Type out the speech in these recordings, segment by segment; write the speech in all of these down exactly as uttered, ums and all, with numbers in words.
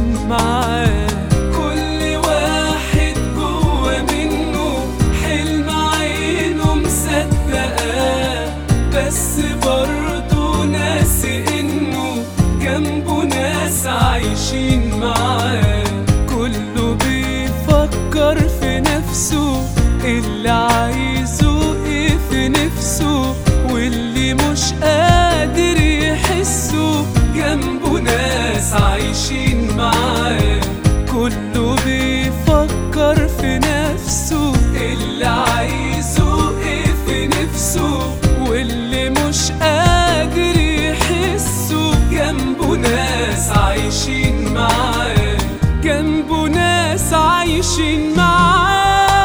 عايشين معاه. كل واحد جوا منه حلم عينه مصدقاه، بس برضه ناسي انه جنبه ناس عايشين معاه. كله بيفكر في نفسه، اللي عايزه ايه في نفسه، واللي مش قادر يحسه جنبه ناس عايشين معاه. كله بيفكر في نفسه، اللي عايزه ايه في نفسه، واللي مش قادر يحسه جنبه ناس عايشين معاه. جنبه ناس عايشين معاه.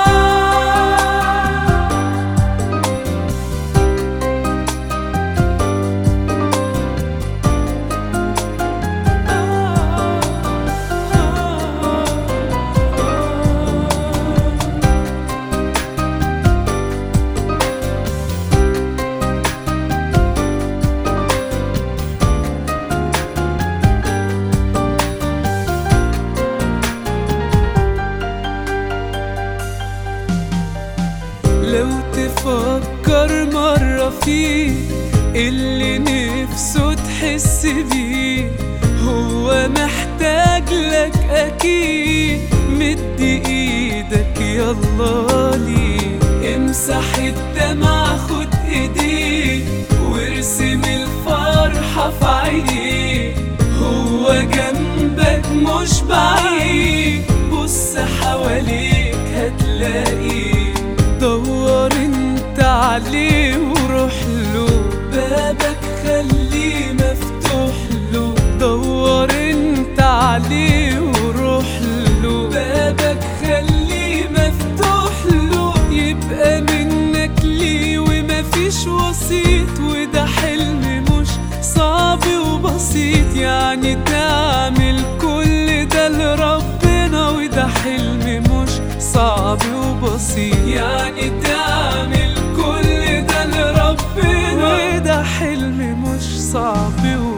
لو تفكر مرة فيه اللي نفسه تحس بيه، هو محتاج لك أكيد. مد إيدك يلا ليه، امسح الدمع خد إيديه، وارسم الفرحة في عينيه. هو جنبك مش بعيد، بص حواليك هتلاقيه. دور انت عليه وروح له، بابك خليه مفتوح له. دور انت عليه وروح له، بابك خليه مفتوح له. يبقى منك ليه ومفيش وسيط، وده حلم مش صعب وبسيط. يعني تعمل كل ده لربنا، وده حلم مش صعب وبسيط. يعني تعمل كل ده لربنا، وده حلم مش صعب وبسيط.